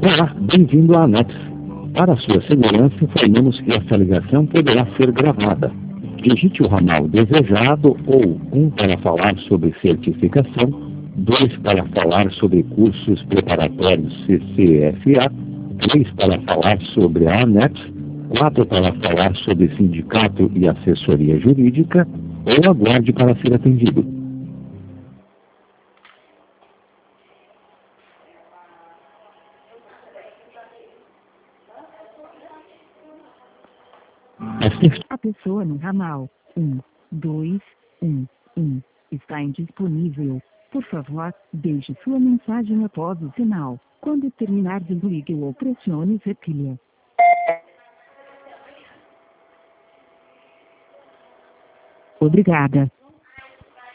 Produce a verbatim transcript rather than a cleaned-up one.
Olá, bem-vindo à ANET. Para sua segurança, informamos que esta ligação poderá ser gravada. Digite o ramal desejado ou um para falar sobre certificação, dois para falar sobre cursos preparatórios C C F A, três para falar sobre a ANET, quatro para falar sobre sindicato e assessoria jurídica, ou aguarde para ser atendido. A pessoa no ramal um, dois, um, um está indisponível. Por favor, deixe sua mensagem após o sinal. Quando terminar, desligue ou pressione repilha. Obrigada.